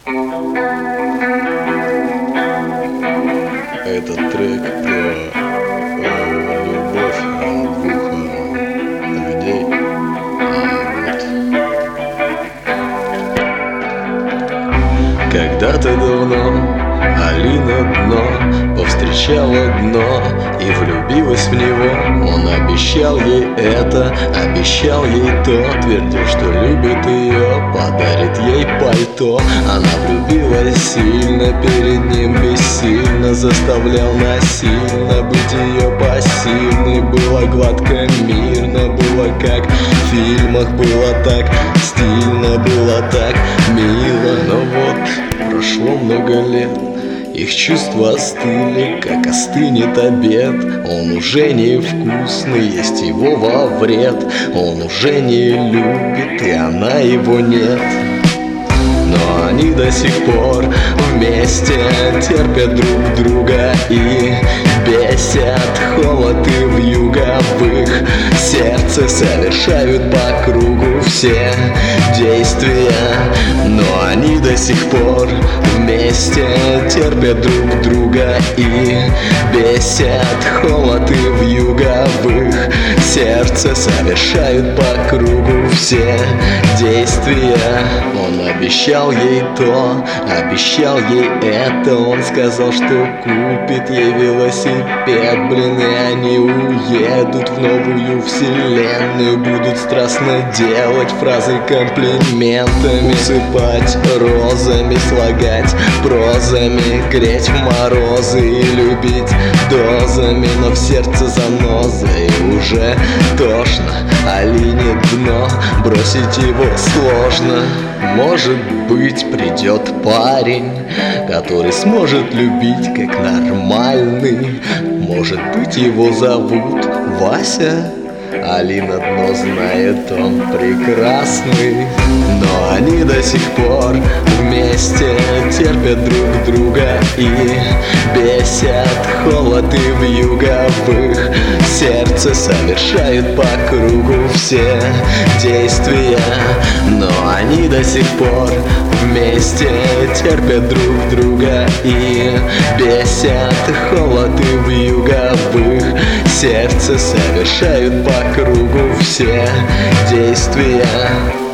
Этот трек про любовь двух людей. Когда-то давно Алина дно повстречала дно и влюбилась в него. Он обещал ей это, обещал ей то, твердил, что любит ее, подарит ей пальто. Она влюбилась сильно, перед ним бессильно, заставлял насильно быть ее посильной. Было гладко, мирно, было как в фильмах, было так стильно, было так мило. Но вот прошло много лет, их чувства остыли, как остынет обед. Он уже не вкусный, есть его во вред. Он уже не любит, и она его нет. Но они до сих пор вместе терпят друг друга и бесят холод и вьюга. В их сердце совершают по кругу все действия. Но они до сих пор вместе терпят друг друга и бесят холод и вьюга. В их сердце совершают по кругу все действия. Он обещал ей то, обещал ей это. Он сказал, что купит ей велосипед, блин, и они уедут в новую вселенную. Будут страстно делать фразы комплиментами, усыпать розами, слагать прозами, греть в морозы и любить дозами. Но в сердце заноза и уже тошно. Алине дно, бросить его сложно. Может быть, придет парень, который сможет любить как нормальный. Может быть, его зовут Вася. Алина дно знает, он прекрасный. Но они до сих пор вместе терпят друг друга и бесят холод и вьюга. В их сердце совершают по кругу все действия. Но они до сих пор вместе терпят друг друга и бесят холод и вьюга. В их сердце совершают по кругу все действия.